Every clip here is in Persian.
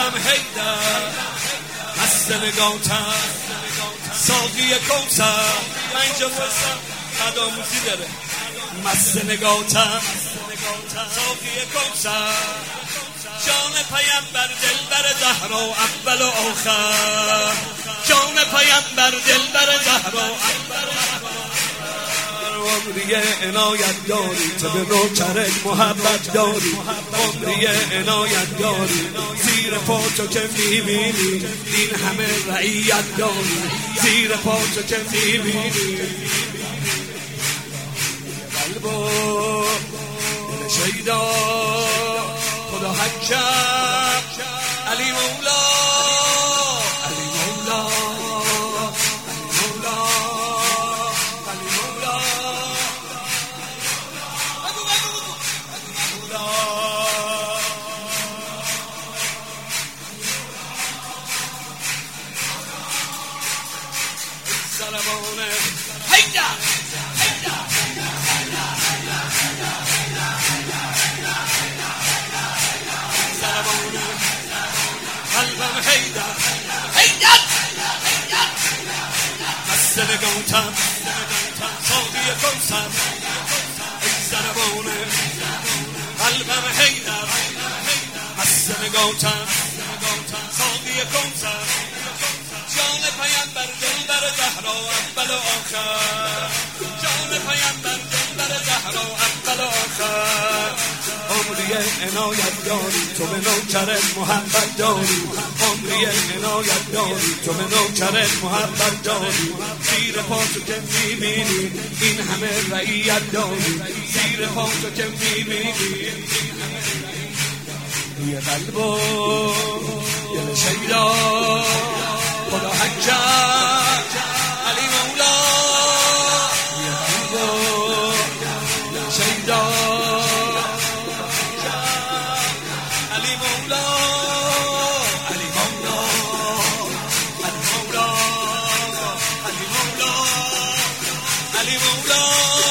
قلبم حیدر مست نگاتم ساقی کوثر. من اینجا فرستم آموزی داره. مست نگاتم ساقی کوثر، جان پیمبر دلبر زهرا اول و آخر، جان پیمبر دلبر زهرا اول و آخر. عمری عنایت داری تو به نوکرت محبت داری، عمری عنایت داری زیر پا تو که میبینی این همه رعیت داری، زیر پا تو که میبینی قلبو شیدا خدا حکم علی مولا علی مولا علی مولا علی مولا سلامونه هیدا قلبم حیدر حیدر مست نگاتم ساقی کوثر. ای زنبانه قلبم حیدر مست نگاتم ساقی کوثر، جان پیمبر دلبر زهرا اول و آخر، جان پیمبر دلبر زهرا اول و آخر. عمری عنایت داری تو به نوکرت محبت داری، عمری عنایت داری تو به نوکرت محبت داری، زیر پا تو که میبینی این همه رعیت داری، زیر پا تو که میبینی روی قلبو یه شیدا خدا حکم علی مولا روی قلبو یه شیدا علی مولا علی مولا علی مولا علی مولا علی مولا.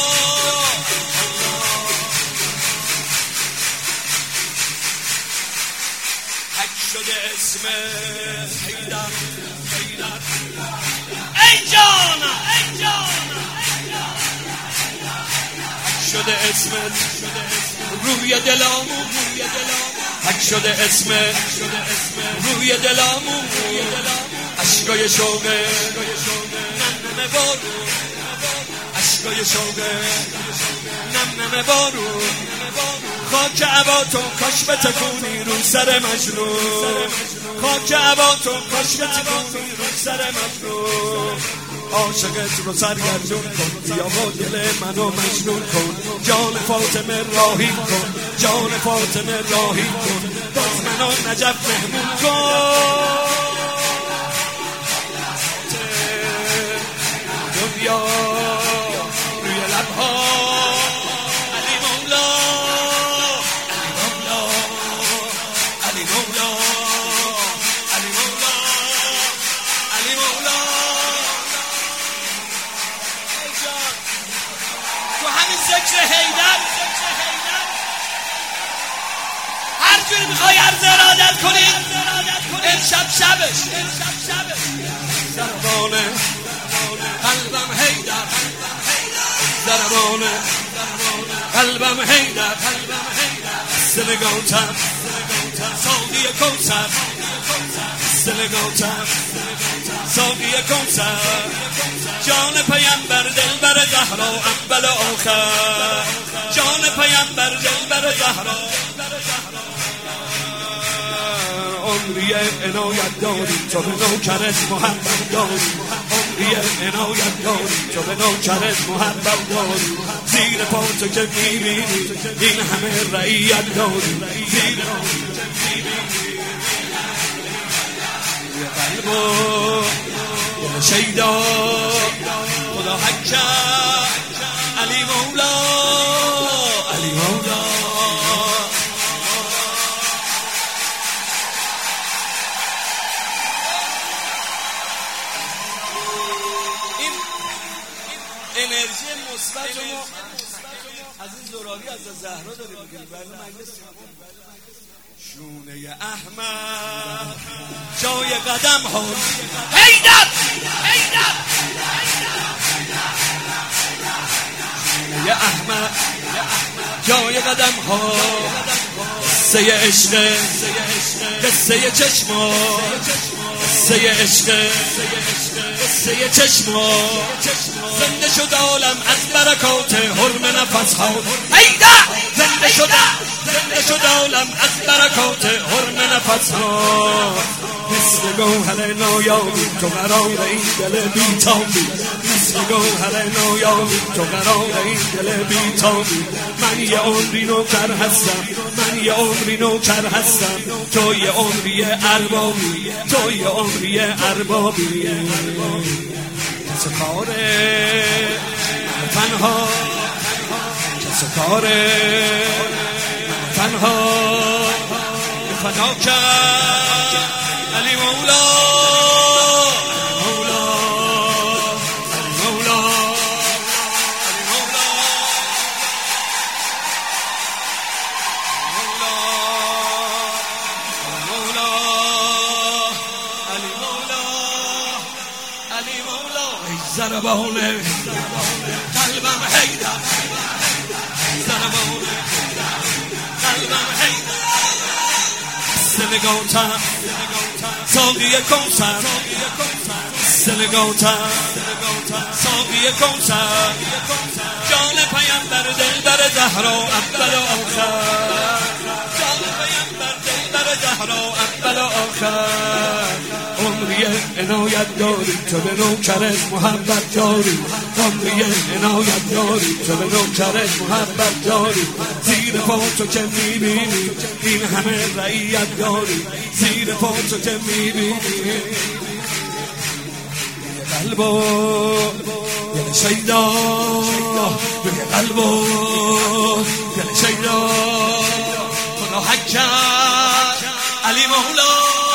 حک شده اسم حیدر حیدر ای جانا ای جانا حک شده اسمت روی دلامو حک شده اسمت روی دلامو عشقای شوقه نم نم بارو عشقای شوقه نم نم بارو خاک عباتو کاش بتکونی رو سر مجنون، خاک عباتو کاش بتکونی رو سر مجنون. عاشقت رو سرگردون کن بیا با دل منو مجنون کن، جان فاطمه راهی کن جان فاطمه راهی کن، باز منو نجف مهمون کن. دنیا روی لبها ذکر حیدر هر جوری میخوای عرض ارادت کنید امشب شبش. زربانه قلبم حیدر زربانه قلبم حیدر سنگاتم ساقی کوثر سنگاتم ساقی کوثر، جان پیمبر دلبر زهرا اول و آخر، جان پیمبر دلبر زهرا. عمری عنایت داری تو به نوکرت محبت داری، عمری عنایت داری تو به نوکرت محبت داری، زیر پا تو که میبینی این همه رعیت داری، زیر پا تو که میبینی قلبو یه شیدا خدا حکم علی مولا علی مولا. این انرژی مثبت ما از این زراری از زهرا داره میگیریم. برای مجلس شونه احمد جای قدم ها حیدر شونه احمد جای قدم ها قصه عشق قصه چشما قصه عشق قصه چشما زنده شد عالم از برکات حرم نفس ها حیدر زنده شد عالم از برکات حرم نفس ها مثل گوهر نایابی تو قرار این دل بیتابی مثل گوهر نایابی تو قرار این دل بیتابی من یه عمری نوکر هستم من یه عمری نوکر هستم تو یه عمری اربابی تو یه عمری اربابی کس کاره تنها کس کاره تنها فدا کرد علی مولا ضربانه قلبم حیدر ضربانه قلبم حیدر سلگاتم ساقی کوثر سلگاتم ساقی کوثر جان پیامبر دلبر زهرا اول و آخر جان پیامبر دلبر زهرا اول و آخر عمری عنایت داری تو به نوکرت محبت داری عمری عنایت داری تو به نوکرت محبت داری زیر پا تو که میبینی این همه رعیت داری زیر پا تو که میبینی قلبو یه شیدا روی قلبو یه شیدا خدا حق کرد علی مولا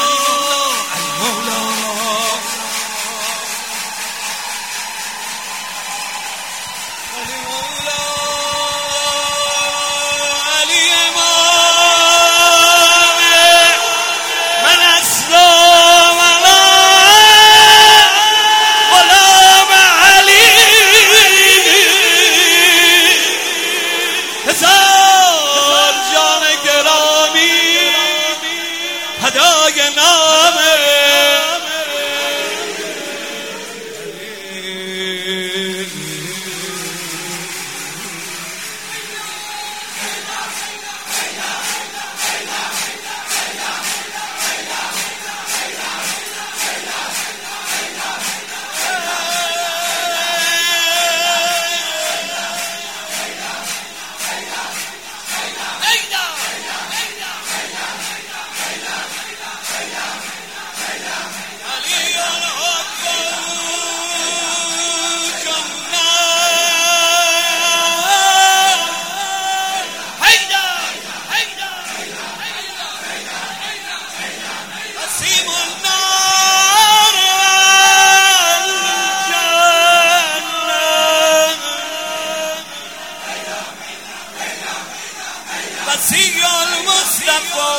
وسیع المصطفى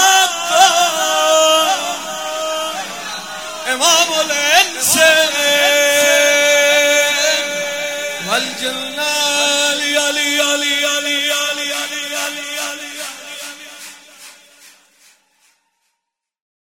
امام الانس